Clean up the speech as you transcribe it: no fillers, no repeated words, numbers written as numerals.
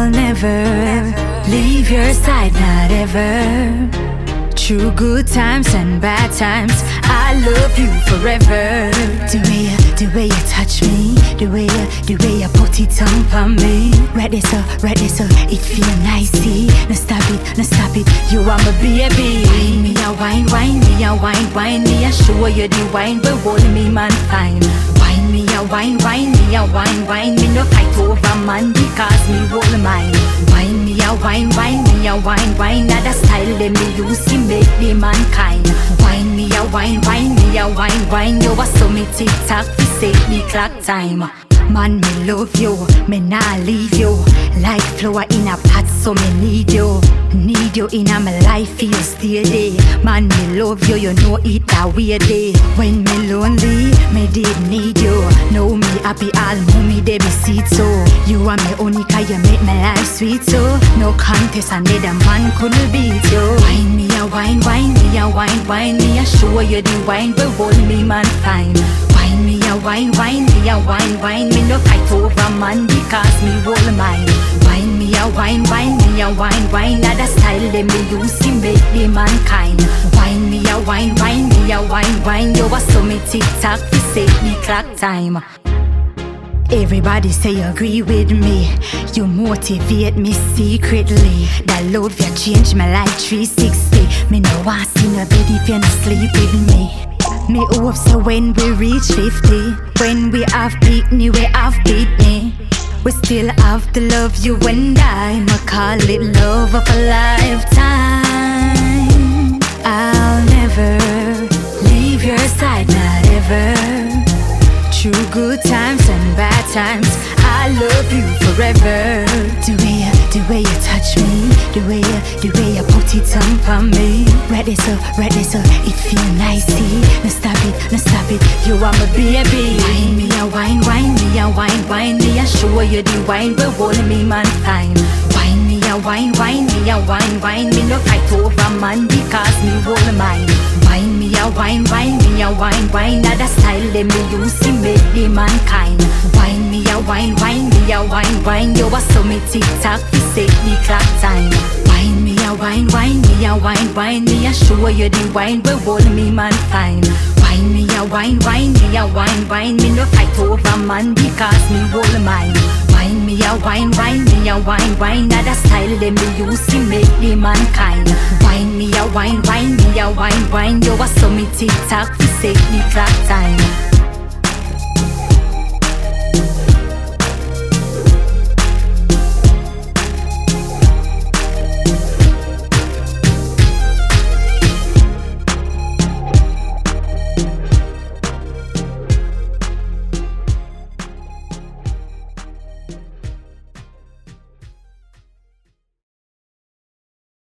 I'll never leave your side, not ever. Through good times and bad times, I love you forever. The way you touch me, the way you put it on me. Right there so, it feel nice, see. No stop it, you are my baby. Wine me a wine me a show you the wine, but hold me man fine. Wine me a wine me no fight over man because me hold mine. Wine me a wine other style them me use to make the mankind. Wine me a wine, you a so me tick-tock to set the clock time. Man, me love you, me nah leave you. Like flower in a pot, so me need you. Need you in my life, you stay there. Man, me love you, you know it a weird day. When me lonely, me did need you. Know me happy, all mommy they be see so. You are me only cause you make my life sweet so. No contest, another man couldn't beat you. Wine me a wine me a show you the wine, but hold me man fine. Wine me a wine me no fight over man because me hold mine. Wine me a wine other style them me use to make the mankind. Wine me a wine, you a so me tick-tock to set the clock time. Everybody say you agree with me. You motivate me secretly. That love you change my life 360. Me no want see nobody if you no sleep with me. Me hope so when we reach 50. When we have Pitney, we have Pitney. We still have the love you and I. Ma call it love of a lifetime. I'll never leave your side, not ever. Through good times and bad times, I love you forever. The way you touch me, the way you put it on me. Right there so, it feel nice, see. No stop it, you are my baby. Wine me a wine me a show you the wine, but hold me man fine. Wine me a wine me no fight over man because me hold mine. Wine me a wine other style them me use to make the mankind. Wine me a wine, you a so me tick-tock to set the clock time. Wine me a wine me a show you the wine, but hold me man fine. Wine me a wine me no fight over man because me hold mine. Wine me a wine other style them me use to make the mankind. Wine me a wine, you a so me tick-tock to set the clock time.